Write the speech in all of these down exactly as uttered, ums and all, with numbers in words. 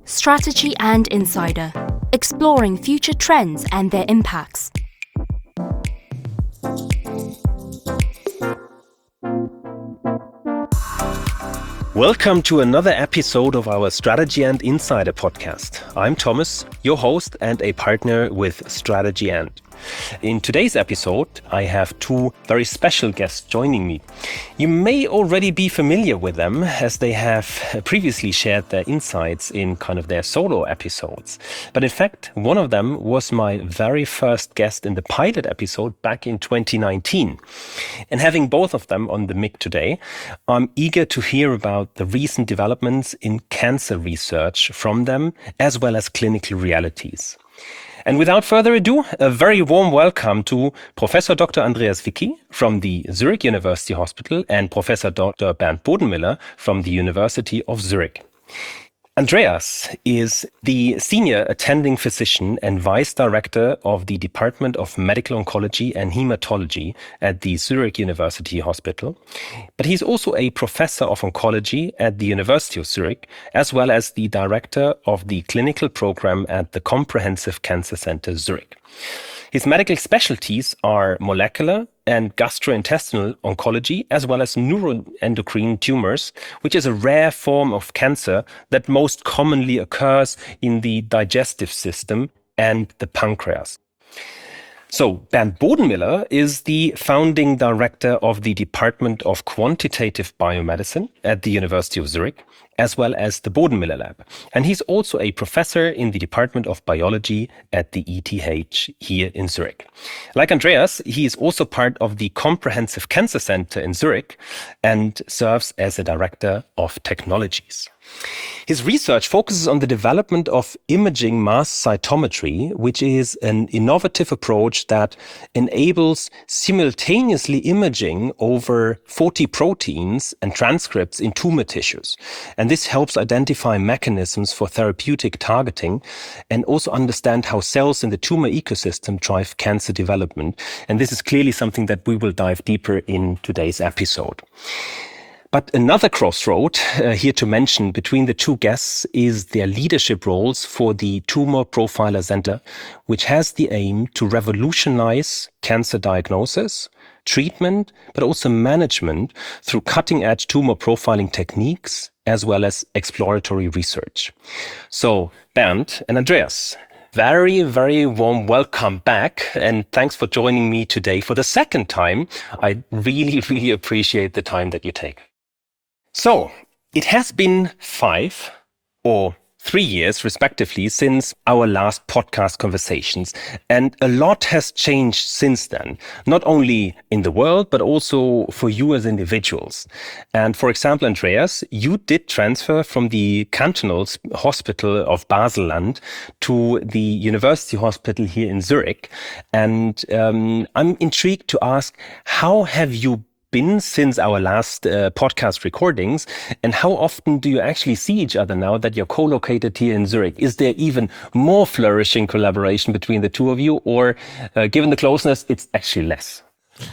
Strategy and Insider, exploring future trends and their impacts. Welcome to another episode of our Strategy and Insider podcast. I'm Thomas, your host and a partner with Strategy and. In today's episode, I have two very special guests joining me. You may already be familiar with them as they have previously shared their insights in kind of their solo episodes. But in fact, one of them was my very first guest in the pilot episode back in twenty nineteen. And having both of them on the mic today, I'm eager to hear about the recent developments in cancer research from them, as well as clinical realities. And without further ado, a very warm welcome to Professor Doctor Andreas Wicki from the Zurich University Hospital and Professor Doctor Bernd Bodenmiller from the University of Zurich. Andreas is the senior attending physician and vice director of the Department of Medical Oncology and Hematology at the Zurich University Hospital. But he's also a professor of oncology at the University of Zurich, as well as the director of the clinical program at the Comprehensive Cancer Center Zurich. His medical specialties are molecular and gastrointestinal oncology, as well as neuroendocrine tumors, which is a rare form of cancer that most commonly occurs in the digestive system and the pancreas. So, Bernd Bodenmiller is the founding director of the Department of Quantitative Biomedicine at the University of Zurich, as well as the Bodenmiller Lab. And he's also a professor in the Department of Biology at the E T H here in Zurich. Like Andreas, he is also part of the Comprehensive Cancer Center in Zurich and serves as a director of technologies. His research focuses on the development of imaging mass cytometry, which is an innovative approach that enables simultaneously imaging over forty proteins and transcripts in tumor tissues. And this helps identify mechanisms for therapeutic targeting and also understand how cells in the tumor ecosystem drive cancer development. And this is clearly something that we will dive deeper in today's episode. But another crossroad uh, here to mention between the two guests is their leadership roles for the Tumor Profiler Center, which has the aim to revolutionize cancer diagnosis, treatment, but also management through cutting-edge tumor profiling techniques, as well as exploratory research. So, Bernd and Andreas, very, very warm welcome back, and thanks for joining me today for the second time. I really, really appreciate the time that you take. So, it has been five or three years, respectively, since our last podcast conversations, and a lot has changed since then, not only in the world, but also for you as individuals. And for example, Andreas, you did transfer from the Cantonal Hospital of Basel-Land to the University Hospital here in Zurich. And um, I'm intrigued to ask, how have you been since our last uh, podcast recordings, and how often do you actually see each other now that you're co-located here in Zurich? Is there even more flourishing collaboration between the two of you, or uh, given the closeness, it's actually less?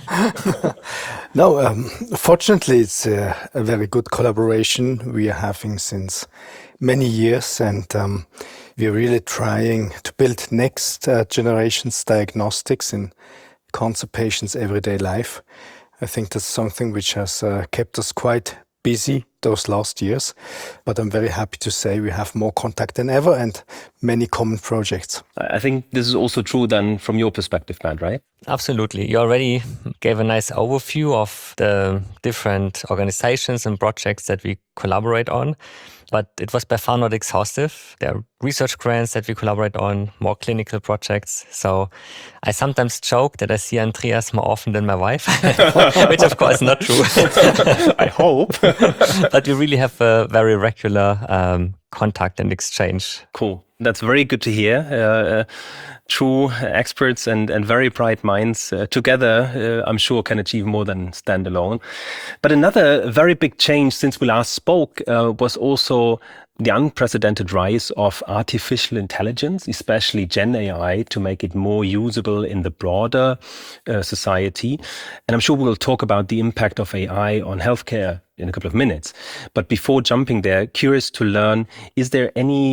No, um, fortunately, it's a, a very good collaboration we are having since many years, and um, we're really trying to build next uh, generation's diagnostics in cancer patients' everyday life. I think that's something which has uh, kept us quite busy those last years, but I'm very happy to say we have more contact than ever and many common projects. I think this is also true then from your perspective, Bernd, right? Absolutely. You already gave a nice overview of the different organizations and projects that we collaborate on, but it was by far not exhaustive. There are research grants that we collaborate on, more clinical projects. So I sometimes joke that I see Andreas more often than my wife, which of course is not true. I hope. But we really have a very regular um, contact and exchange. Cool. That's very good to hear. Uh, uh, true experts and, and very bright minds uh, together, uh, I'm sure, can achieve more than stand alone. But another very big change since we last spoke uh, was also the unprecedented rise of artificial intelligence, especially Gen A I, to make it more usable in the broader uh, society. And I'm sure we'll talk about the impact of A I on healthcare in a couple of minutes. But before jumping there, curious to learn, is there any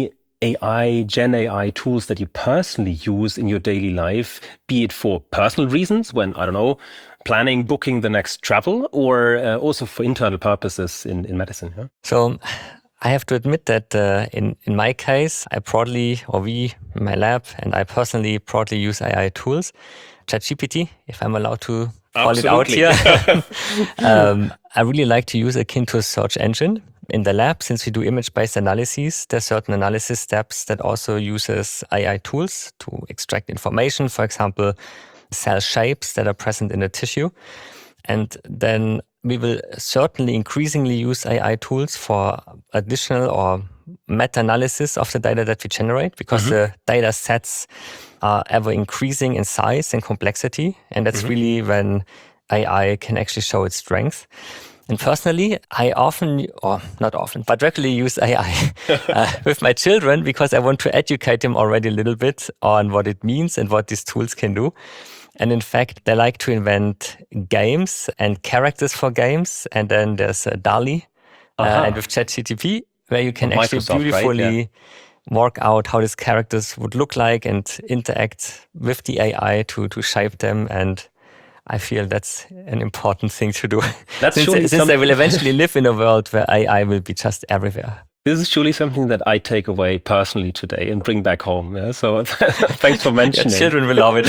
A I, Gen A I tools that you personally use in your daily life, be it for personal reasons when, I don't know, planning, booking the next travel, or uh, also for internal purposes in, in medicine? Yeah? So I have to admit that uh, in, in my case, I proudly, or we, my lab, and I personally proudly use A I tools. ChatGPT, if I'm allowed to call Absolutely. it out here. um, I really like to use akin to a search engine. In the lab, since we do image-based analyses, there's certain analysis steps that also uses A I tools to extract information, for example, cell shapes that are present in the tissue. And then we will certainly increasingly use A I tools for additional or meta-analysis of the data that we generate, because mm-hmm. the data sets are ever increasing in size and complexity. And that's mm-hmm. really when A I can actually show its strength. And personally, I often, or not often, but regularly use A I uh, with my children, because I want to educate them already a little bit on what it means and what these tools can do. And in fact, they like to invent games and characters for games. And then there's uh, DALL-E uh-huh. uh, and with ChatGPT, where you can actually Microsoft, beautifully right? Yeah. work out how these characters would look like and interact with the A I to, to shape them. And I feel that's an important thing to do. That's since surely since some... they will eventually live in a world where A I will be just everywhere. This is surely something that I take away personally today and bring back home. Yeah? So thanks for mentioning. Yeah, children will love it.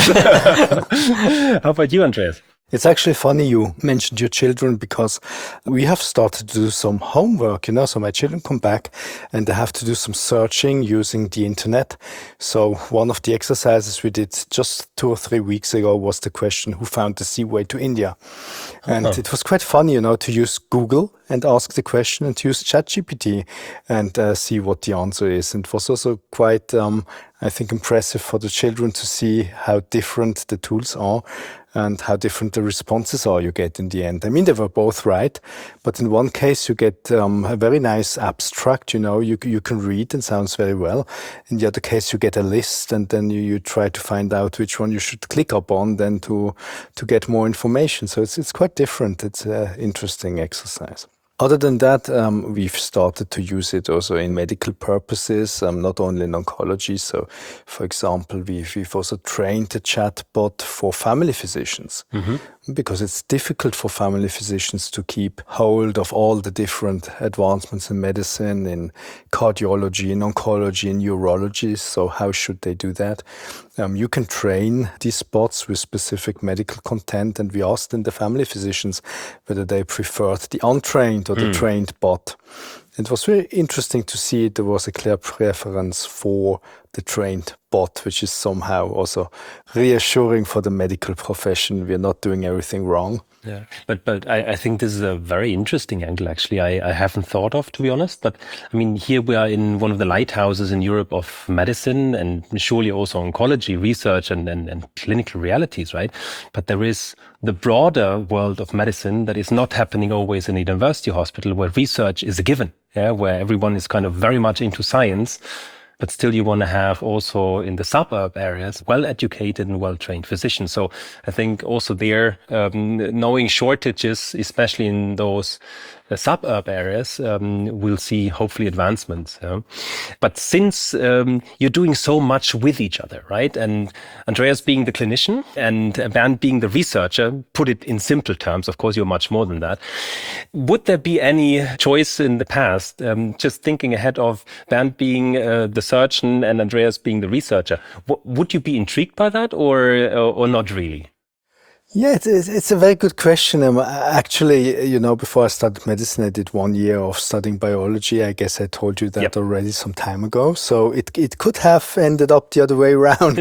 How about you, Andreas? It's actually funny you mentioned your children, because we have started to do some homework, you know, so my children come back and they have to do some searching using the internet. So one of the exercises we did just two or three weeks ago was the question, who found the seaway to India? And uh-huh. it was quite funny, you know, to use Google and ask the question and to use ChatGPT and uh, see what the answer is. And it was also quite, um, I think, impressive for the children to see how different the tools are and how different the responses are you get in the end. I mean, they were both right, but in one case you get um, a very nice abstract, you know, you you can read and sounds very well. In the other case, you get a list and then you, you try to find out which one you should click upon then to to get more information. So it's it's quite different. It's an interesting exercise. Other than that, um, we've started to use it also in medical purposes, um, not only in oncology. So, for example, we've, we've also trained a chatbot for family physicians, mm-hmm. because it's difficult for family physicians to keep hold of all the different advancements in medicine, in cardiology, in oncology, in urology. So how should they do that? Um, you can train these bots with specific medical content, and we asked then the family physicians whether they preferred the untrained or the mm. trained bot. It was very interesting to see there was a clear preference for the trained bot, which is somehow also reassuring for the medical profession. We're not doing everything wrong. Yeah, but but I, I think this is a very interesting angle, actually, I, I haven't thought of, to be honest. But I mean, here we are in one of the lighthouses in Europe of medicine and surely also oncology research and, and, and clinical realities, right? But there is the broader world of medicine that is not happening always in a university hospital, where research is a given, yeah, where everyone is kind of very much into science. But still you want to have also in the suburb areas well-educated and well-trained physicians. So I think also there, um, knowing shortages, especially in those uh, suburb areas, um, we'll see hopefully advancements. Yeah? But since um, you're doing so much with each other, right? And Andreas being the clinician and Bernd being the researcher, put it in simple terms, of course you're much more than that. Would there be any choice in the past, um, just thinking ahead of Bernd being uh, the surgeon and Andreas being the researcher, w- would you be intrigued by that or or, or not really? Yeah, it's, it's a very good question. Um, actually, you know, before I started medicine, I did one year of studying biology. I guess I told you that yep. already some time ago. So it it could have ended up the other way around.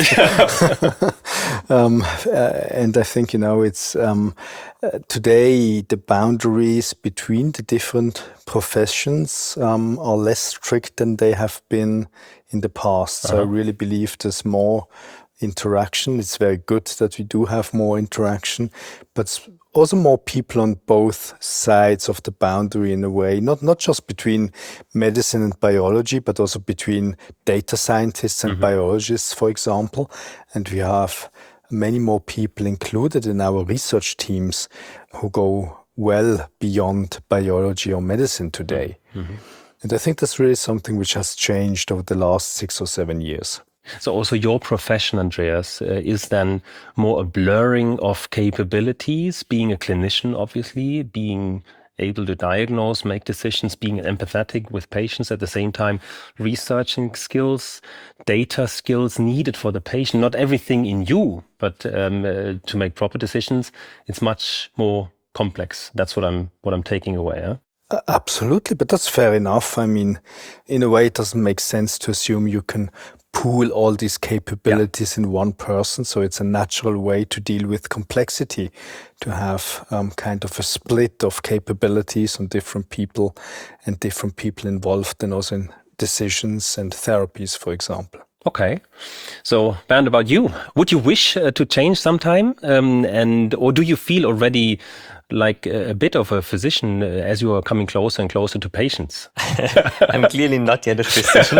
um, uh, and I think, you know, it's um, uh, today the boundaries between the different professions um, are less strict than they have been in the past. Uh-huh. So I really believe there's more interaction. It's very good that we do have more interaction, but also more people on both sides of the boundary in a way, not not just between medicine and biology, but also between data scientists and mm-hmm. biologists, for example. And we have many more people included in our research teams who go well beyond biology or medicine today. Mm-hmm. And I think that's really something which has changed over the last six or seven years. So also your profession, Andreas, uh, is then more a blurring of capabilities, being a clinician, obviously, being able to diagnose, make decisions, being empathetic with patients at the same time, researching skills, data skills needed for the patient, not everything in you, but um, uh, to make proper decisions. It's much more complex. That's what I'm what I'm taking away. Huh? Uh, absolutely, but that's fair enough. I mean, in a way, it doesn't make sense to assume you can pool all these capabilities yeah. in one person. So it's a natural way to deal with complexity, to have um, kind of a split of capabilities on different people and different people involved, and also in decisions and therapies, for example. Okay, so Bernd, about you, would you wish uh, to change sometime, um, and or do you feel already like a, a bit of a physician uh, as you are coming closer and closer to patients? I'm clearly not yet a physician,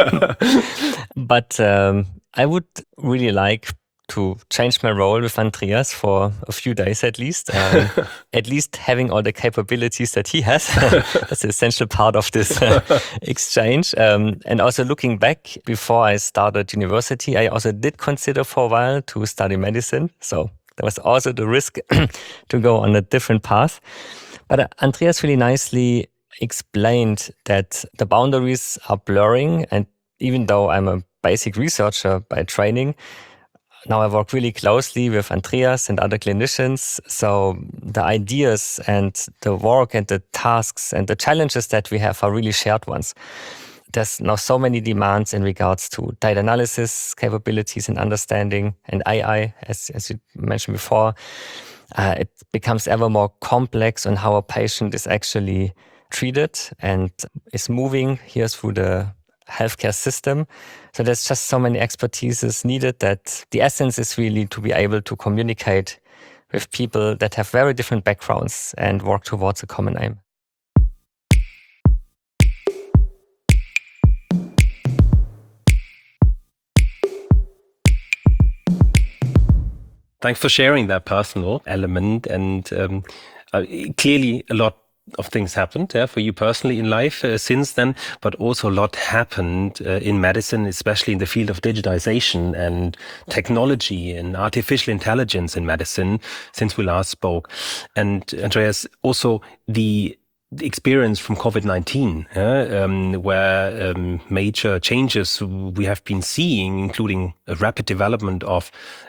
but um, I would really like to change my role with Andreas for a few days at least. Um, at least having all the capabilities that he has. That's an essential part of this uh, exchange. Um, and also looking back, before I started university, I also did consider for a while to study medicine. So there was also the risk to go on a different path. But uh, Andreas really nicely explained that the boundaries are blurring. And even though I'm a basic researcher by training, now I work really closely with Andreas and other clinicians. So the ideas and the work and the tasks and the challenges that we have are really shared ones. There's now so many demands in regards to data analysis, capabilities and understanding, and A I, as, as you mentioned before. Uh, it becomes ever more complex on how a patient is actually treated and is moving here through the healthcare system. So there's just so many expertises needed that the essence is really to be able to communicate with people that have very different backgrounds and work towards a common aim. Thanks for sharing that personal element, and um, uh, clearly a lot of things happened yeah, for you personally in life uh, since then, but also a lot happened uh, in medicine, especially in the field of digitization and technology and artificial intelligence in medicine since we last spoke. And Andreas, also the The experience from COVID nineteen, uh, um, where um, major changes we have been seeing, including a rapid development of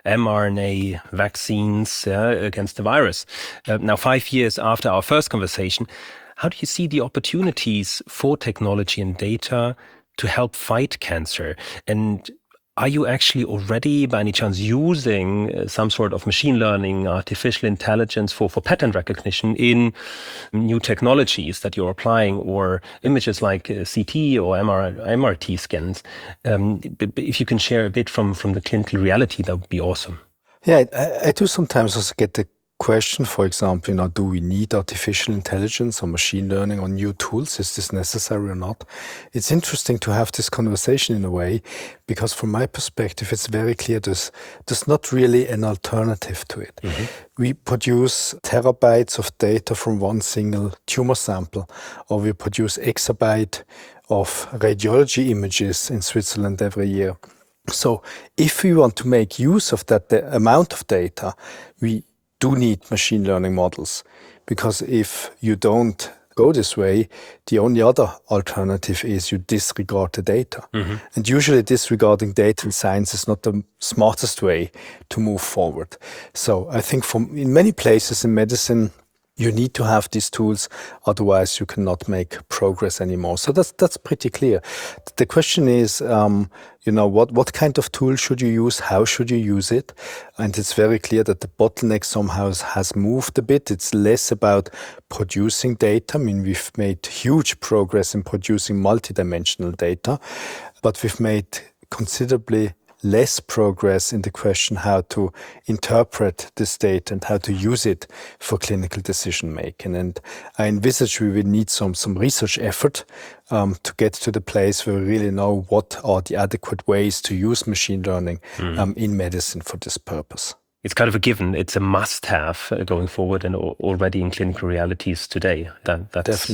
mRNA vaccines uh, against the virus. Uh, now, five years after our first conversation, how do you see the opportunities for technology and data to help fight cancer? And are you actually already, by any chance, using uh, some sort of machine learning, artificial intelligence for, for pattern recognition in new technologies that you're applying, or images like uh, C T or M R, M R T scans? Um, if you can share a bit from, from the clinical reality, that would be awesome. Yeah, I, I do sometimes also get the question, for example, you know, do we need artificial intelligence or machine learning or new tools? Is this necessary or not? It's interesting to have this conversation in a way, because from my perspective, it's very clear there's, there's not really an alternative to it. Mm-hmm. We produce terabytes of data from one single tumor sample, or we produce exabyte of radiology images in Switzerland every year. So if we want to make use of that amount of data, we do need machine learning models, because if you don't go this way, the only other alternative is you disregard the data. Mm-hmm. And usually disregarding data in science is not the smartest way to move forward. So I think from in many places in medicine, you need to have these tools, otherwise you cannot make progress anymore. So that's that's pretty clear. The question is, um, you know, what, what kind of tool should you use? How should you use it? And it's very clear that the bottleneck somehow has moved a bit. It's less about producing data. I mean, we've made huge progress in producing multidimensional data, but we've made considerably less progress in the question how to interpret this data and how to use it for clinical decision making. And I envisage we will need some, some research effort um, to get to the place where we really know what are the adequate ways to use machine learning mm. um, in medicine for this purpose. It's kind of a given. It's a must-have uh, going forward and already in clinical realities today. That, that's, Definitely.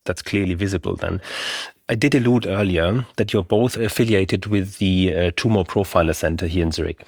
that's clearly visible then. I did allude earlier that you're both affiliated with the uh, Tumor Profiler Center here in Zurich.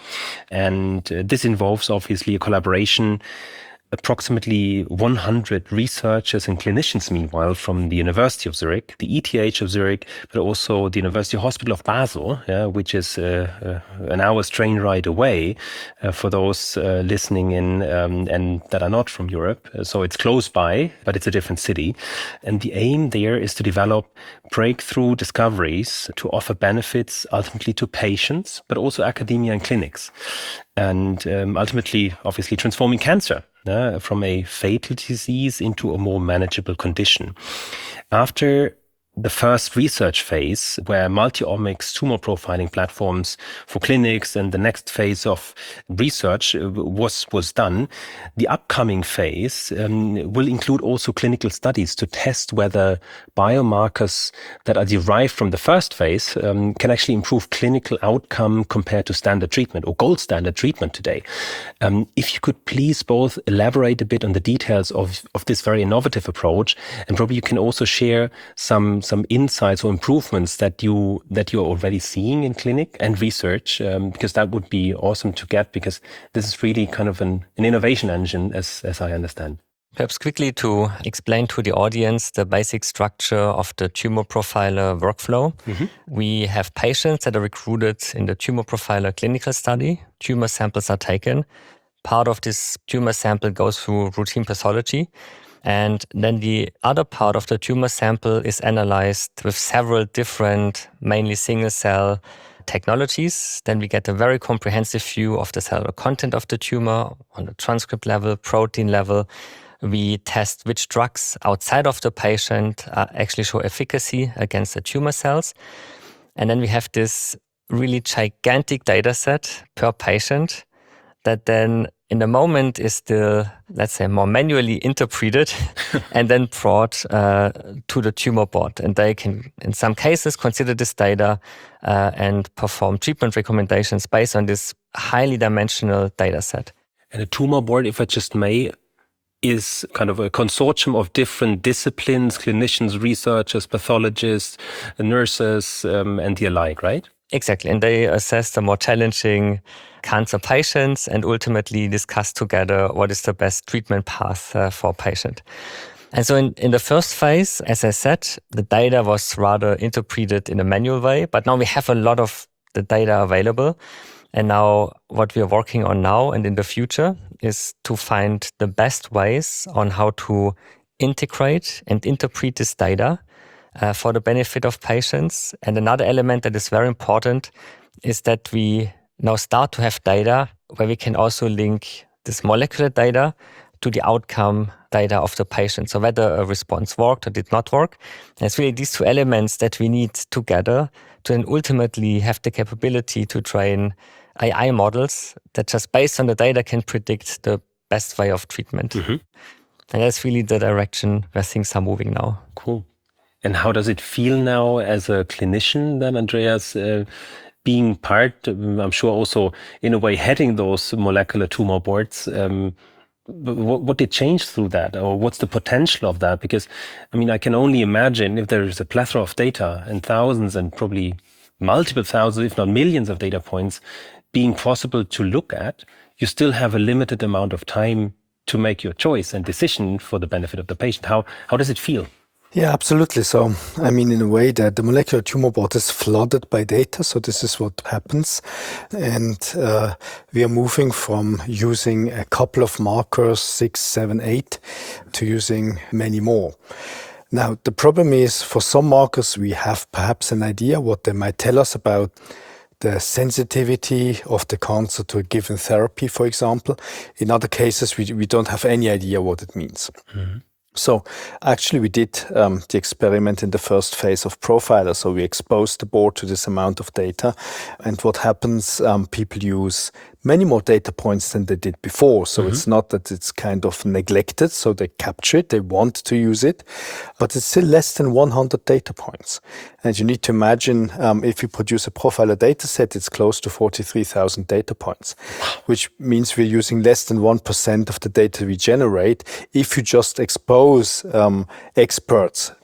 And uh, this involves obviously a collaboration. Approximately one hundred researchers and clinicians, meanwhile, from the University of Zurich, the E T H of Zurich, but also the University Hospital of Basel, yeah, which is uh, uh, an hour's train ride away uh, for those uh, listening in um, and that are not from Europe. So it's close by, but it's a different city. And the aim there is to develop breakthrough discoveries to offer benefits ultimately to patients, but also academia and clinics. And um, ultimately, obviously, transforming cancer uh, from a fatal disease into a more manageable condition. After the first research phase, where multi-omics tumor profiling platforms for clinics and the next phase of research was was done, the upcoming phase um, will include also clinical studies to test whether biomarkers that are derived from the first phase um, can actually improve clinical outcome compared to standard treatment or gold standard treatment today. Um, if you could please both elaborate a bit on the details of, of this very innovative approach, and probably you can also share some some insights or improvements that you that you're already seeing in clinic and research, um, because that would be awesome to get, because this is really kind of an, an innovation engine, as as I understand. Perhaps quickly to explain to the audience the basic structure of the Tumor Profiler workflow. Mm-hmm. We have patients that are recruited in the Tumor Profiler clinical study. Tumor samples are taken. Part of this tumor sample goes through routine pathology. And then the other part of the tumor sample is analyzed with several different, mainly single-cell technologies. Then we get a very comprehensive view of the cellular content of the tumor on the transcript level, protein level. We test which drugs outside of the patient uh, actually show efficacy against the tumor cells. And then we have this really gigantic data set per patient that then in the moment is still, let's say, more manually interpreted and then brought uh, to the tumor board. And they can, in some cases, consider this data uh, and perform treatment recommendations based on this highly dimensional data set. And a tumor board, if I just may, is kind of a consortium of different disciplines, clinicians, researchers, pathologists, nurses, um, and the alike, right? Exactly. And they assess the more challenging cancer patients and ultimately discuss together what is the best treatment path uh, for a patient. And so in, in the first phase, as I said, the data was rather interpreted in a manual way, but now we have a lot of the data available. And now what we are working on now and in the future is to find the best ways on how to integrate and interpret this data uh, for the benefit of patients. And another element that is very important is that we now start to have data where we can also link this molecular data to the outcome data of the patient. So whether a response worked or did not work. And it's really these two elements that we need together to then ultimately have the capability to train A I models that just based on the data can predict the best way of treatment. Mm-hmm. And that's really the direction where things are moving now. Cool. And how does it feel now as a clinician then, Andreas, uh, being part, I'm sure also in a way heading those molecular tumor boards? Um, what, what did change through that, or what's the potential of that? Because, I mean, I can only imagine if there is a plethora of data and thousands and probably multiple thousands, if not millions of data points being possible to look at, you still have a limited amount of time to make your choice and decision for the benefit of the patient. How how does it feel? Yeah, absolutely. So, I mean, in a way that the molecular tumor board is flooded by data. So this is what happens. And uh, we are moving from using a couple of markers, six, seven, eight, to using many more. Now, the problem is for some markers, we have perhaps an idea what they might tell us about the sensitivity of the cancer to a given therapy, for example. In other cases, we, we don't have any idea what it means. Mm-hmm. So actually we did um, the experiment in the first phase of Profiler. So we exposed the board to this amount of data. And what happens, um, people use many more data points than they did before. So mm-hmm. It's not that it's kind of neglected. So they capture it, they want to use it, but it's still less than one hundred data points. And you need to imagine um, if you produce a Profiler data set, it's close to forty-three thousand data points, which means we're using less than one percent of the data we generate if you just expose um, experts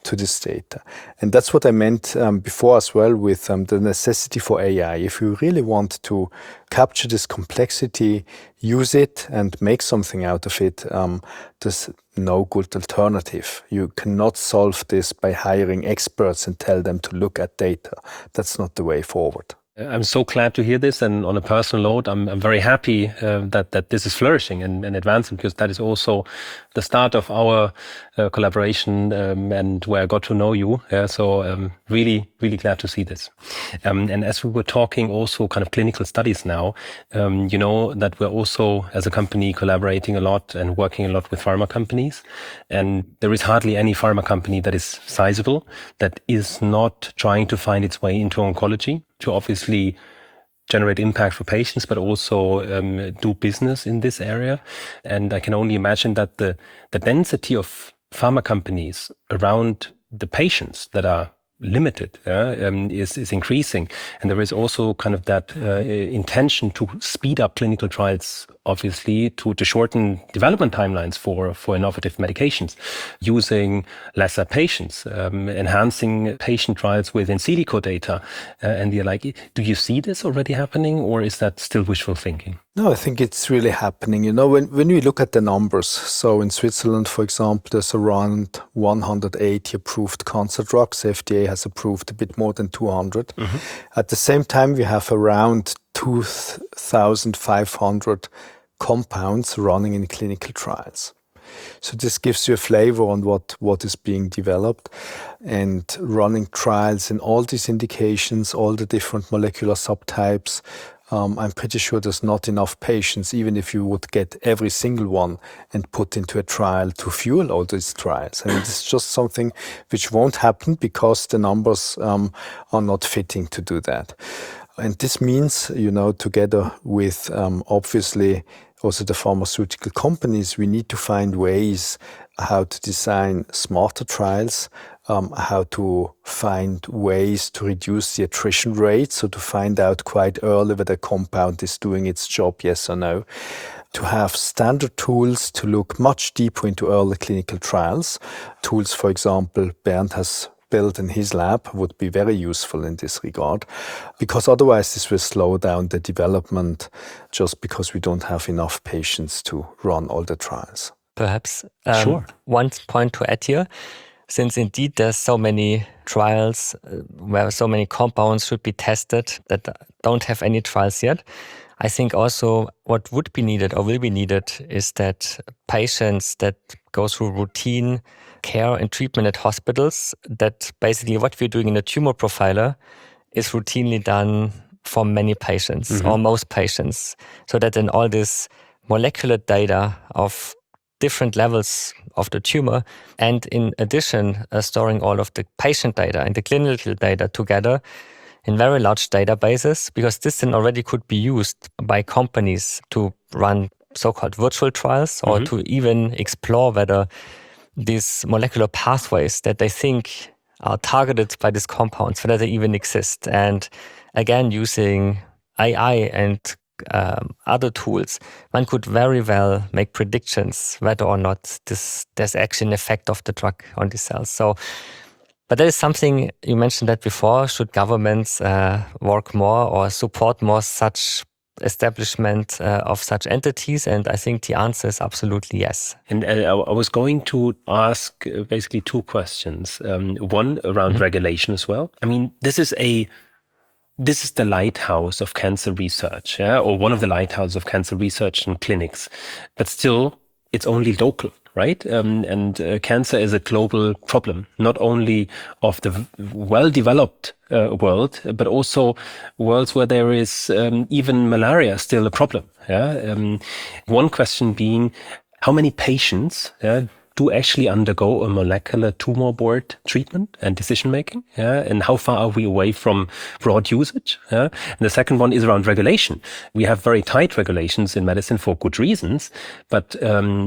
to this data. And that's what I meant um, before as well with um, the necessity for A I. If you really want to capture this complexity, use it and make something out of it, um, there's no good alternative. You cannot solve this by hiring experts and tell them to look at data. That's not the way forward. I'm so glad to hear this, and on a personal note, I'm, I'm very happy uh, that that this is flourishing and, and advancing, because that is also the start of our uh, collaboration um, and where I got to know you. Yeah, so um, really, really glad to see this. Um, and as we were talking also kind of clinical studies now, um, you know that we're also as a company collaborating a lot and working a lot with pharma companies, and there is hardly any pharma company that is sizable that is not trying to find its way into oncology, to obviously generate impact for patients, but also um, do business in this area. And I can only imagine that the, the density of pharma companies around the patients that are limited uh, um, is, is increasing. And there is also kind of that uh, intention to speed up clinical trials, obviously, to, to shorten development timelines for, for innovative medications, using lesser patients, um, enhancing patient trials with in silico data uh, and the like. Do you see this already happening, or is that still wishful thinking? No, I think it's really happening. You know, when, when we look at the numbers, so in Switzerland, for example, there's around one hundred eighty approved cancer drugs. F D A has approved a bit more than two hundred. Mm-hmm. At the same time, we have around two thousand five hundred compounds running in clinical trials. So this gives you a flavor on what, what is being developed, and running trials in all these indications, all the different molecular subtypes. Um, I'm pretty sure there's not enough patients, even if you would get every single one and put into a trial to fuel all these trials. I mean, it's just something which won't happen because the numbers um, are not fitting to do that. And this means, you know, together with um, obviously also the pharmaceutical companies, we need to find ways how to design smarter trials, um, how to find ways to reduce the attrition rate, so to find out quite early whether a compound is doing its job, yes or no. To have standard tools to look much deeper into early clinical trials. Tools, for example, Bernd has built in his lab would be very useful in this regard, because otherwise this will slow down the development just because we don't have enough patients to run all the trials. Perhaps um, sure. One point to add here, since indeed there's so many trials uh, where so many compounds should be tested that don't have any trials yet, I think also what would be needed or will be needed is that patients that go through routine care and treatment at hospitals, that basically what we're doing in a tumor profiler is routinely done for many patients, mm-hmm. or most patients, so that then all this molecular data of different levels of the tumor, and in addition, uh, storing all of the patient data and the clinical data together in very large databases, because this then already could be used by companies to run so-called virtual trials, or mm-hmm. to even explore whether these molecular pathways that they think are targeted by these compounds, whether they even exist. And again, using A I and um, other tools, one could very well make predictions whether or not this there's actually an effect of the drug on the cells. So, but that is something, you mentioned that before, should governments uh, work more or support more such establishment uh, of such entities? And I think the answer is absolutely yes. And uh, I was going to ask uh, basically two questions. Um, one around mm-hmm. regulation as well. I mean, this is a this is the lighthouse of cancer research, yeah, or one of the lighthouses of cancer research and clinics. But still, it's only local, right? Um, and uh, cancer is a global problem, not only of the well-developed uh, world, but also worlds where there is um, even malaria still a problem. Yeah. Um, one question being, how many patients yeah, do actually undergo a molecular tumor board treatment and decision making? Yeah, and how far are we away from broad usage? Yeah, and the second one is around regulation. We have very tight regulations in medicine for good reasons, but um,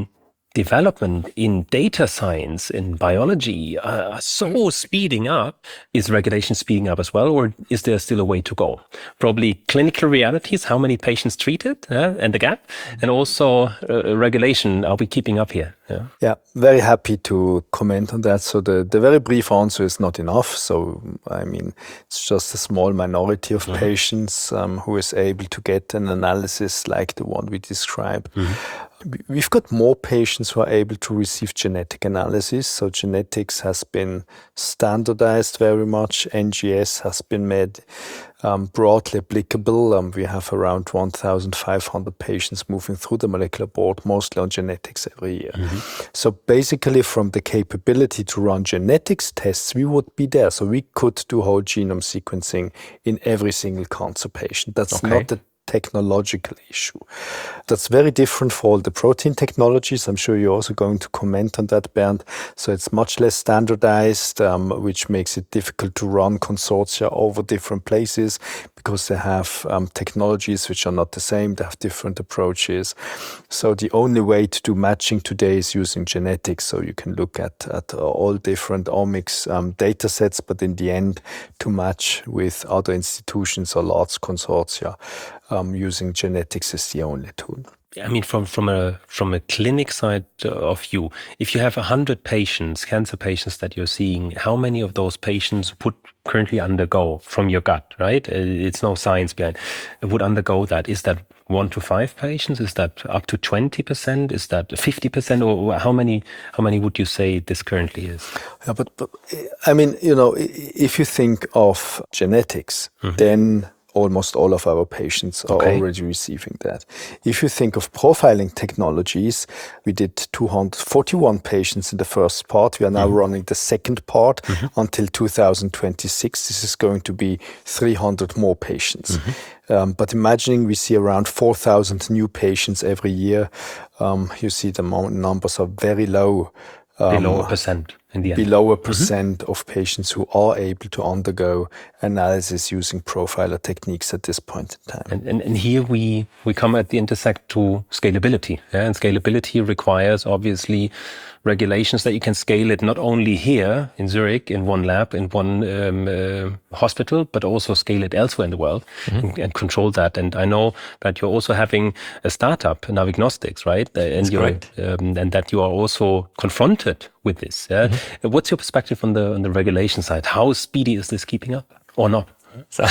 development in data science, in biology, uh, are so speeding up. Is regulation speeding up as well, or is there still a way to go? Probably clinical realities, how many patients treated, uh, and the gap, and also uh, regulation. Are we keeping up here? Yeah. Yeah, very happy to comment on that. So the, the very brief answer is not enough. So, I mean, it's just a small minority of mm-hmm. patients um, who is able to get an analysis like the one we described. Mm-hmm. We've got more patients who are able to receive genetic analysis. So genetics has been standardized very much. N G S has been made um, broadly applicable. Um, we have around one thousand five hundred patients moving through the molecular board, mostly on genetics every year. Mm-hmm. So basically from the capability to run genetics tests, we would be there. So we could do whole genome sequencing in every single cancer patient. That's okay. Not the technological issue. That's very different for all the protein technologies. I'm sure you're also going to comment on that, Bernd. So it's much less standardized, um, which makes it difficult to run consortia over different places because they have um, technologies which are not the same. They have different approaches. So the only way to do matching today is using genetics. So you can look at, at all different omics um, data sets, but in the end, to match with other institutions or large consortia, Um, using genetics is the only tool. I mean, from from a from a clinic side of view, if you have a hundred patients, cancer patients that you're seeing, how many of those patients would currently undergo from your gut, right? It's no science behind. Would undergo that? Is that one to five patients? Is that up to twenty percent? Is that fifty percent? Or how many? How many would you say this currently is? Yeah, but, but I mean, you know, if you think of genetics, mm-hmm. then almost all of our patients are okay. already receiving that. If you think of profiling technologies, we did two hundred forty-one patients in the first part. We are now mm-hmm. running the second part mm-hmm. until two thousand twenty-six. This is going to be three hundred more patients. Mm-hmm. Um, but imagining we see around four thousand new patients every year, um, you see the numbers are very low. Um, below a percent in the end. Below a percent mm-hmm. of patients who are able to undergo analysis using profiler techniques at this point in time. And, and, and here we, we come at the intersect to scalability. Yeah? And scalability requires obviously regulations that you can scale it not only here in Zurich, in one lab, in one um, uh, hospital, but also scale it elsewhere in the world mm-hmm. and, and control that. And I know that you're also having a startup, Navignostics, right? And That's you're um, and that you are also confronted with this. Yeah? Mm-hmm. What's your perspective on the on the regulation side? How speedy is this keeping up or not? So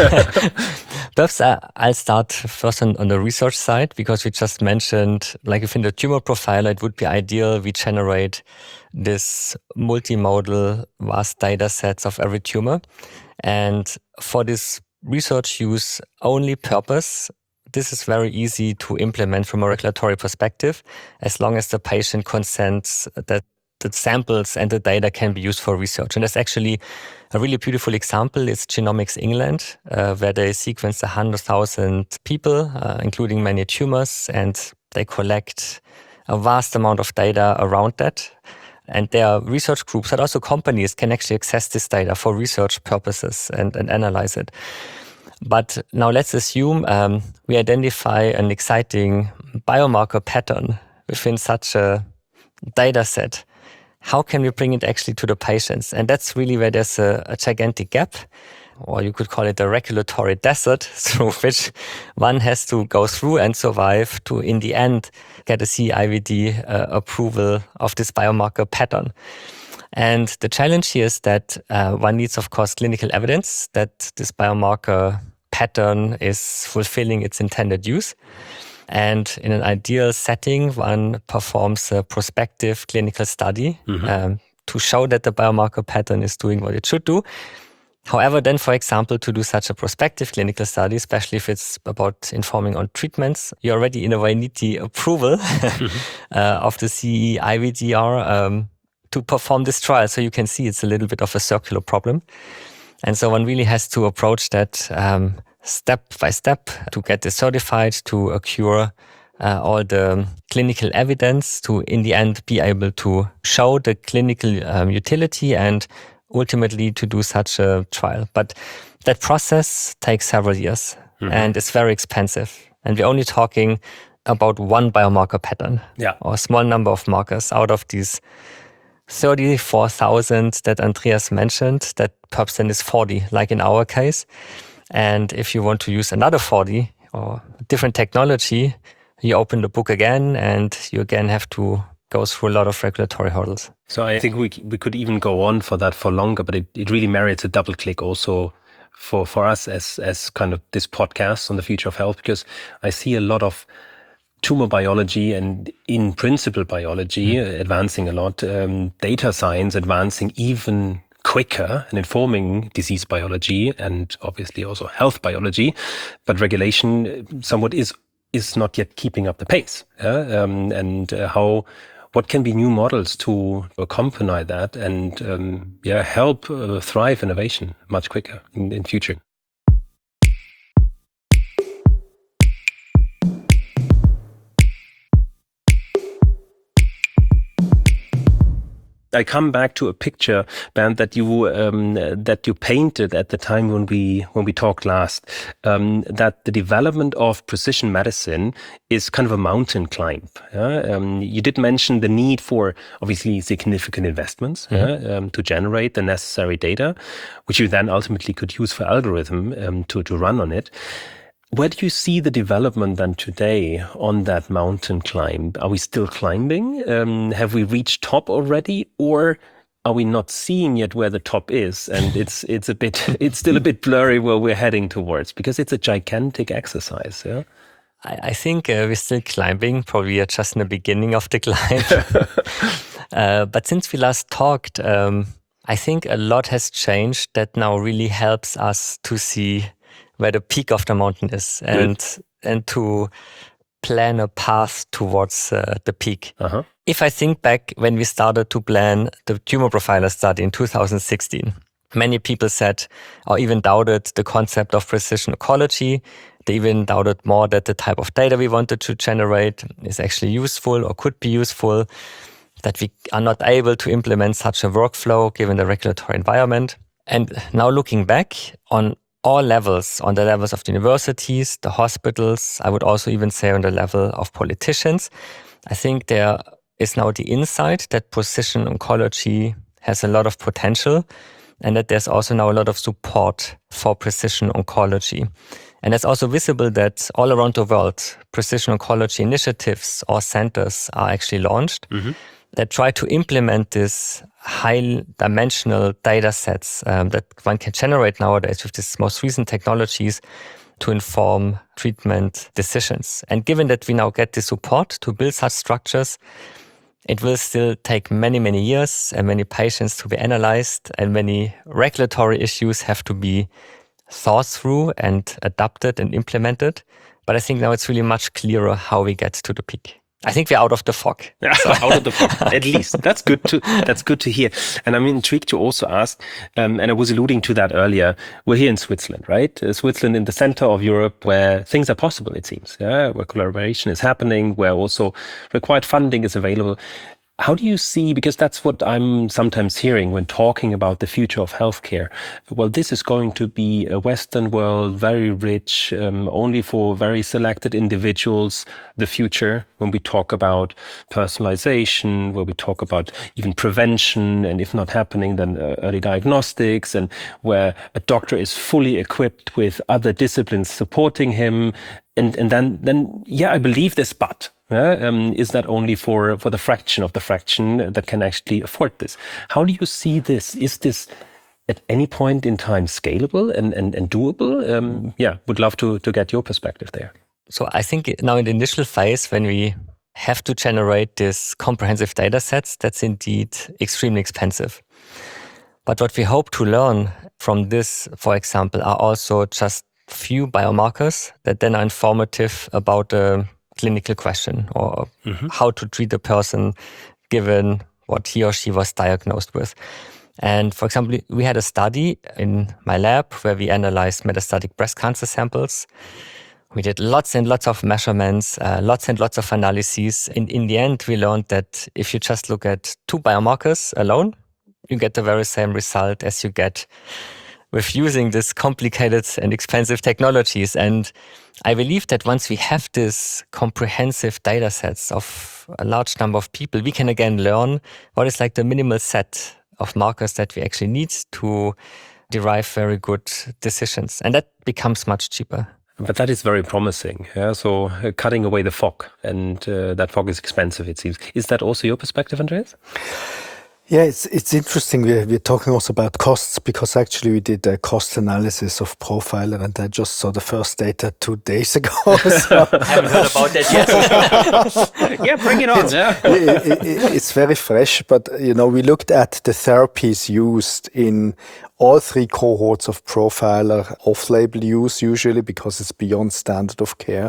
perhaps uh, I'll start first on, on the research side, because we just mentioned, like if in the tumor profiler, it would be ideal we generate this multimodal vast data sets of every tumor. And for this research use only purpose, this is very easy to implement from a regulatory perspective, as long as the patient consents that the samples and the data can be used for research. And that's actually a really beautiful example. It's Genomics England, uh, where they sequenced one hundred thousand people, uh, including many tumors, and they collect a vast amount of data around that. And their research groups, but also companies, can actually access this data for research purposes and, and analyze it. But now let's assume um, we identify an exciting biomarker pattern within such a data set. How can we bring it actually to the patients? And that's really where there's a, a gigantic gap, or you could call it a regulatory desert, through which one has to go through and survive to, in the end, get a C E I V D uh, approval of this biomarker pattern. And the challenge here is that uh, one needs, of course, clinical evidence that this biomarker pattern is fulfilling its intended use. And in an ideal setting, one performs a prospective clinical study mm-hmm. um, to show that the biomarker pattern is doing what it should do. However, then, for example, to do such a prospective clinical study, especially if it's about informing on treatments, you already in a way need the approval mm-hmm. uh, of the C E I V D R um, to perform this trial. So you can see it's a little bit of a circular problem. And so one really has to approach that um, step by step to get this certified, to accrue uh, all the clinical evidence, to in the end be able to show the clinical um, utility and ultimately to do such a trial. But that process takes several years mm-hmm. and it's very expensive. And we're only talking about one biomarker pattern Yeah. or a small number of markers out of these thirty-four thousand that Andreas mentioned, that perhaps then is forty, like in our case. And if you want to use another forty or different technology, you open the book again and you again have to go through a lot of regulatory hurdles. So I think we we could even go on for that for longer, but it, it really merits a double click also for, for us as as kind of this podcast on the future of health, because I see a lot of tumor biology and in principle biology mm. advancing a lot, um, data science advancing even quicker and informing disease biology and obviously also health biology, but regulation somewhat is is not yet keeping up the pace. Yeah? Um, and uh, how what can be new models to accompany that and um, yeah help uh, thrive innovation much quicker in, in future. I come back to a picture, Bernd, that you um, that you painted at the time when we when we talked last. Um, that the development of precision medicine is kind of a mountain climb. Yeah? Um, you did mention the need for obviously significant investments mm-hmm. yeah, um, to generate the necessary data, which you then ultimately could use for algorithm um, to to run on it. Where do you see the development then today on that mountain climb? Are we still climbing? Um, have we reached top already, or are we not seeing yet where the top is? And it's it's a bit it's still a bit blurry where we're heading towards, because it's a gigantic exercise. Yeah, I, I think uh, we're still climbing. Probably are just in the beginning of the climb. uh, but since we last talked, um, I think a lot has changed that now really helps us to see where the peak of the mountain is and Good. and to plan a path towards uh, the peak. Uh-huh. If I think back when we started to plan the tumor profiler study in two thousand sixteen, many people said or even doubted the concept of precision oncology. They even doubted more that the type of data we wanted to generate is actually useful or could be useful, that we are not able to implement such a workflow given the regulatory environment. And now looking back on all levels, on the levels of the universities, the hospitals, I would also even say on the level of politicians, I think there is now the insight that precision oncology has a lot of potential and that there's also now a lot of support for precision oncology. And it's also visible that all around the world, precision oncology initiatives or centers are actually launched mm-hmm. that try to implement this high-dimensional data sets um, that one can generate nowadays with these most recent technologies to inform treatment decisions. And given that we now get the support to build such structures, it will still take many, many years and many patients to be analyzed, and many regulatory issues have to be thought through and adapted and implemented. But I think now it's really much clearer how we get to the peak. I think we're out of the fog. Yeah, so. Out of the fog, at least. That's good to that's good to hear. And I'm intrigued to also ask, um, and I was alluding to that earlier, we're here in Switzerland, right? Uh, Switzerland in the center of Europe where things are possible, it seems, yeah, where collaboration is happening, where also required funding is available. How do you see, because that's what I'm sometimes hearing when talking about the future of healthcare. Well, this is going to be a Western world, very rich, um, only for very selected individuals. The future, when we talk about personalization, where we talk about even prevention, and if not happening, then uh, early diagnostics, and where a doctor is fully equipped with other disciplines supporting him. And, and then, then, yeah, I believe this, but Uh, um, is that only for, for the fraction of the fraction that can actually afford this? How do you see this? Is this at any point in time scalable and, and, and doable? Um, yeah, would love to, to get your perspective there. So I think now in the initial phase, when we have to generate these comprehensive data sets, that's indeed extremely expensive. But what we hope to learn from this, for example, are also just few biomarkers that then are informative about the clinical question or mm-hmm. how to treat a person given what he or she was diagnosed with. And for example, we had a study in my lab where we analyzed metastatic breast cancer samples. We did lots and lots of measurements, uh, lots and lots of analyses. In, in the end, we learned that if you just look at two biomarkers alone, you get the very same result as you get with using these complicated and expensive technologies. And I believe that once we have this comprehensive data sets of a large number of people, we can again learn what is like the minimal set of markers that we actually need to derive very good decisions. And that becomes much cheaper. But that is very promising. Yeah? So uh, cutting away the fog, and uh, that fog is expensive, it seems. Is that also your perspective, Andreas? Yeah, it's it's interesting. We're, we're talking also about costs, because actually we did a cost analysis of Profiler, and I just saw the first data two days ago. So I haven't heard about that yet. Yeah, bring it on. Yeah. it, it, it, it's very fresh, but you know, we looked at the therapies used in all three cohorts of Profiler, off-label use usually because it's beyond standard of care.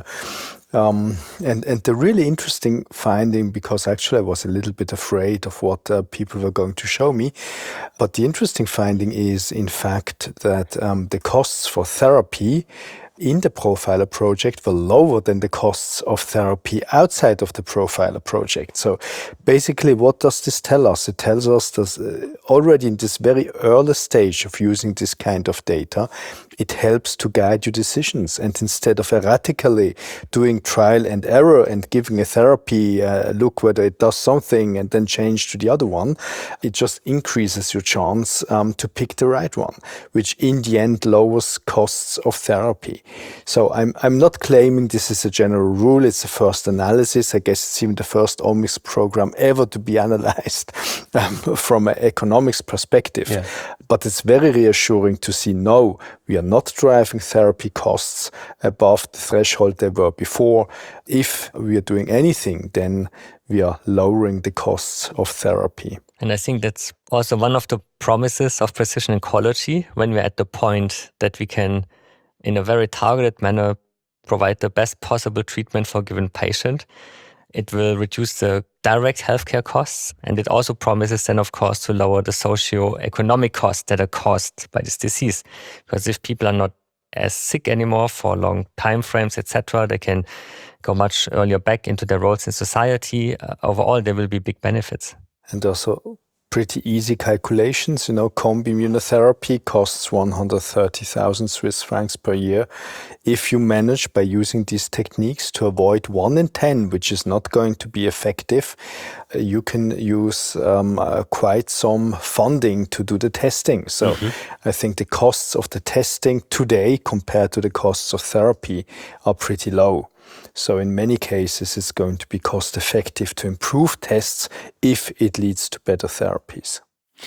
Um, and, and the really interesting finding, because actually I was a little bit afraid of what uh, people were going to show me, but the interesting finding is in fact that um, the costs for therapy in the Profiler project were lower than the costs of therapy outside of the Profiler project. So basically, what does this tell us? It tells us that uh, already in this very early stage of using this kind of data, it helps to guide your decisions. And instead of erratically doing trial and error and giving a therapy, uh, look whether it does something and then change to the other one, it just increases your chance um, to pick the right one, which in the end lowers costs of therapy. So I'm I'm not claiming this is a general rule. It's the first analysis. I guess it's even the first omics program ever to be analyzed um, from an economics perspective. Yeah. But it's very reassuring to see, no, we are not driving therapy costs above the threshold they were before. If we are doing anything, then we are lowering the costs of therapy. And I think that's also one of the promises of precision oncology, when we're at the point that we can, in a very targeted manner, provide the best possible treatment for a given patient. It will reduce the direct healthcare costs, and it also promises then, of course, to lower the socio-economic costs that are caused by this disease. Because if people are not as sick anymore for long time frames, et cetera, they can go much earlier back into their roles in society. Uh, overall, there will be big benefits. And also pretty easy calculations. You know, combi immunotherapy costs one hundred thirty thousand Swiss francs per year. If you manage by using these techniques to avoid one in ten, which is not going to be effective, uh, you can use um, uh, quite some funding to do the testing. So mm-hmm. I think the costs of the testing today compared to the costs of therapy are pretty low. So in many cases, it's going to be cost effective to improve tests if it leads to better therapies.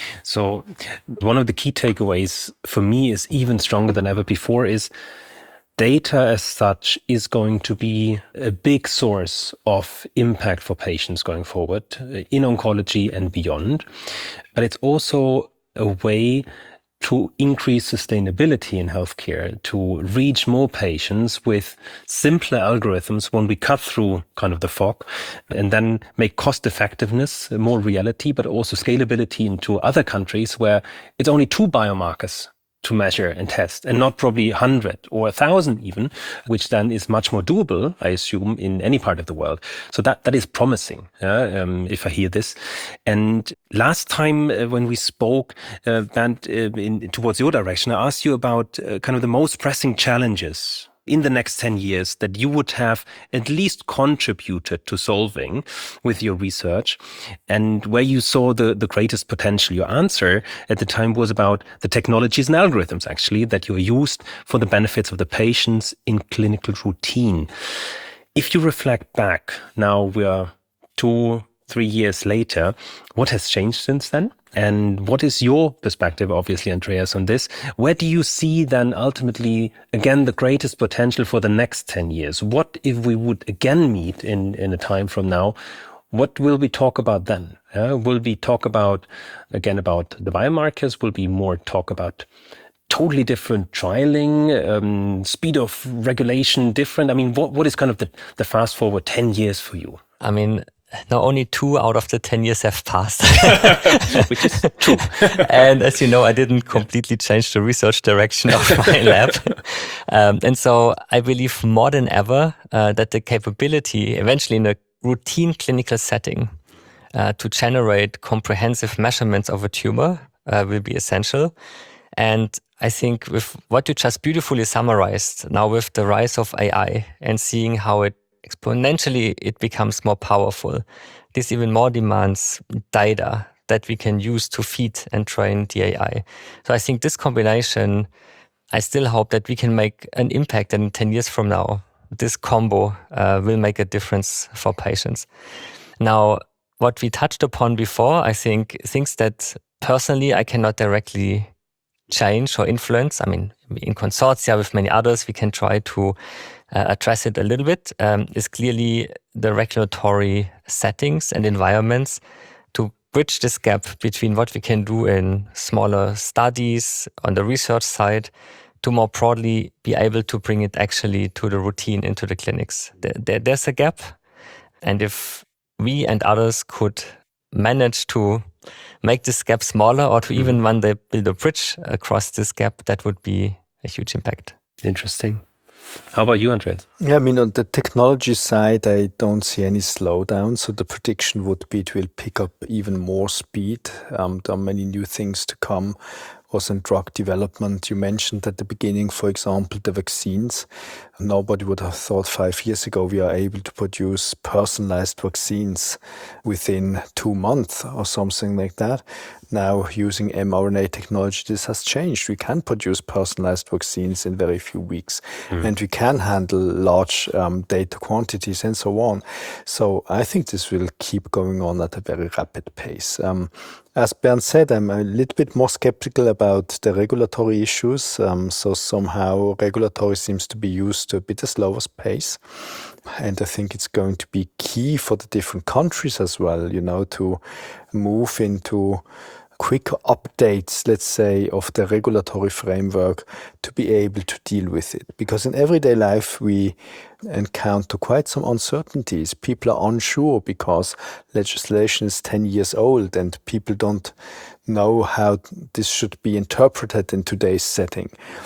So one of the key takeaways for me is even stronger than ever before is data as such is going to be a big source of impact for patients going forward in oncology and beyond. But it's also a way to increase sustainability in healthcare, to reach more patients with simpler algorithms when we cut through kind of the fog, and then make cost effectiveness more reality, but also scalability into other countries where it's only two biomarkers to measure and test, and not probably a hundred or a thousand even, which then is much more doable, I assume, in any part of the world. So that that is promising, yeah, um, if I hear this. And last time uh, when we spoke, uh, Bernd, uh, in, towards your direction, I asked you about uh, kind of the most pressing challenges in the next ten years that you would have at least contributed to solving with your research, and where you saw the, the greatest potential. Your answer at the time was about the technologies and algorithms, actually, that you used for the benefits of the patients in clinical routine. If you reflect back, now we are two, three years later, what has changed since then? And what is your perspective, obviously, Andreas, on this? Where do you see then ultimately, again, the greatest potential for the next ten years? What if we would again meet in, in a time from now? What will we talk about then? Uh, will we talk about, again, about the biomarkers? Will be more talk about totally different trialing, um, speed of regulation different? I mean, what, what is kind of the, the fast forward ten years for you? I mean, now only two out of the ten years have passed. Which is true. And as you know, I didn't completely change the research direction of my lab. Um, and so I believe more than ever uh, that the capability eventually in a routine clinical setting uh, to generate comprehensive measurements of a tumor uh, will be essential. And I think with what you just beautifully summarized, now with the rise of A I and seeing how it exponentially it becomes more powerful, this even more demands data that we can use to feed and train the A I. So I think this combination, I still hope that we can make an impact, and ten years from now, this combo uh, will make a difference for patients. Now, what we touched upon before, I think things that personally I cannot directly change or influence. I mean, in consortia with many others, we can try to uh, address it a little bit, um, is clearly the regulatory settings and environments to bridge this gap between what we can do in smaller studies on the research side to more broadly be able to bring it actually to the routine into the clinics. There, there, there's a gap. And if we and others could manage to make this gap smaller or to even one day build a bridge across this gap, that would be a huge impact. Interesting. How about you, Andreas? Yeah, I mean, on the technology side, I don't see any slowdown. So the prediction would be it will pick up even more speed. Um, there are many new things to come. Also in drug development, you mentioned at the beginning, for example, the vaccines. Nobody would have thought five years ago we are able to produce personalized vaccines within two months or something like that. Now, using mRNA technology, this has changed. We can produce personalized vaccines in very few weeks, mm. and we can handle large um, data quantities and so on. So I think this will keep going on at a very rapid pace. Um, As Bernd said, I'm a little bit more skeptical about the regulatory issues. Um, so somehow regulatory seems to be used to a bit slower pace. And I think it's going to be key for the different countries as well, you know, to move into quick updates, let's say, of the regulatory framework to be able to deal with it. Because in everyday life, we encounter quite some uncertainties. People are unsure because legislation is ten years old and people don't know how this should be interpreted in today's setting.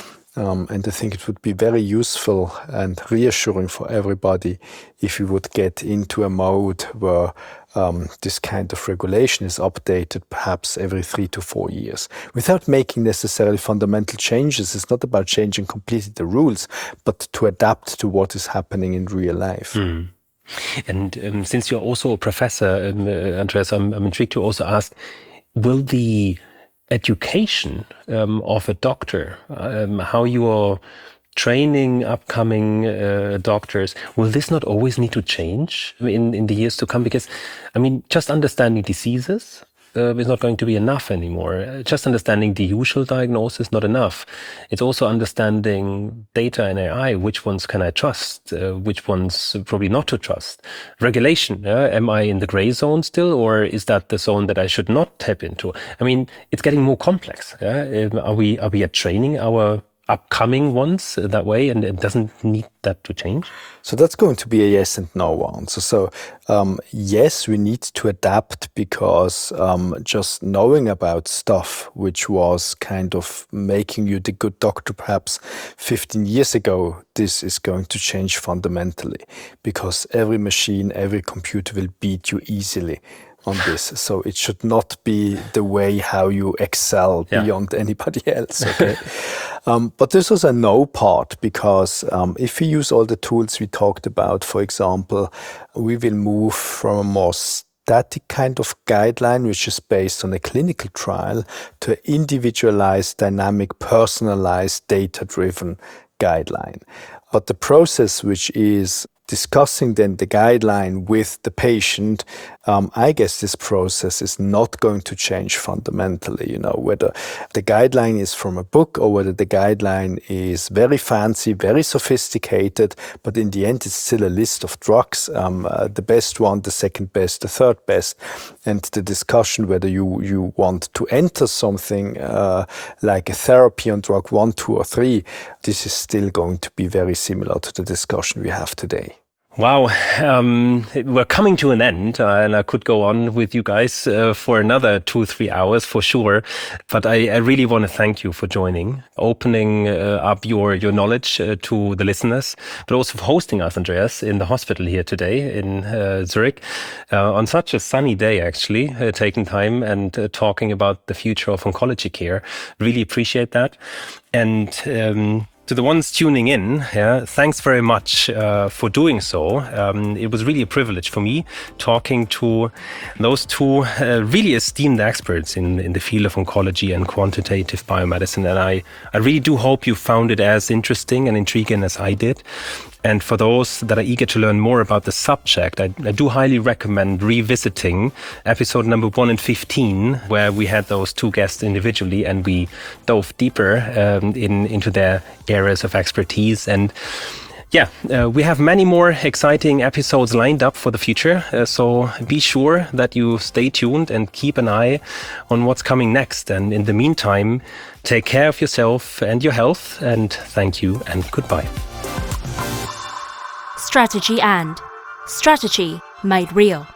Um, and I think it would be very useful and reassuring for everybody if we would get into a mode where um, this kind of regulation is updated perhaps every three to four years without making necessarily fundamental changes. It's not about changing completely the rules, but to adapt to what is happening in real life. Mm. And um, since you're also a professor, um, uh, Andreas, I'm, I'm intrigued to also ask, will the education um, of a doctor, um, how you are training upcoming uh, doctors, will this not always need to change in, in the years to come? Because, I mean, just understanding diseases uh, is not going to be enough anymore. Just understanding the usual diagnosis, not enough. It's also understanding data and A I. Which ones can I trust? Uh, which ones probably not to trust? Regulation. Uh, am I in the gray zone still, or is that the zone that I should not tap into? I mean, it's getting more complex. Yeah? Um, are we are we at training our upcoming ones that way, and it doesn't need that to change? So that's going to be a yes and no answer. So um, yes, we need to adapt because um, just knowing about stuff which was kind of making you the good doctor perhaps fifteen years ago, this is going to change fundamentally because every machine, every computer will beat you easily on this. So it should not be the way how you excel yeah. beyond anybody else. Okay. um, but this was a no part because um, if we use all the tools we talked about, for example, we will move from a more static kind of guideline, which is based on a clinical trial, to an individualized, dynamic, personalized, data-driven guideline. But the process, which is discussing then the guideline with the patient, um, I guess this process is not going to change fundamentally, you know, whether the guideline is from a book or whether the guideline is very fancy, very sophisticated, but in the end it's still a list of drugs, um, uh, the best one, the second best, the third best, and the discussion whether you, you want to enter something uh, like a therapy on drug one, two or three, this is still going to be very similar to the discussion we have today. Wow, um, we're coming to an end, uh, and I could go on with you guys uh, for another two, three hours for sure. But I, I really want to thank you for joining, opening uh, up your your knowledge uh, to the listeners, but also for hosting us, Andreas, in the hospital here today in uh, Zurich uh, on such a sunny day. Actually, uh, taking time and uh, talking about the future of oncology care. Really appreciate that, and. Um, To the ones tuning in, yeah, thanks very much uh, for doing so. Um, it was really a privilege for me talking to those two uh, really esteemed experts in, in the field of oncology and quantitative biomedicine. And I, I really do hope you found it as interesting and intriguing as I did. And for those that are eager to learn more about the subject, I, I do highly recommend revisiting episode number one and fifteen, where we had those two guests individually and we dove deeper um, in into their areas of expertise. And yeah, uh, we have many more exciting episodes lined up for the future. Uh, so be sure that you stay tuned and keep an eye on what's coming next. And in the meantime, take care of yourself and your health. And thank you and goodbye. Strategy and Strategy made real.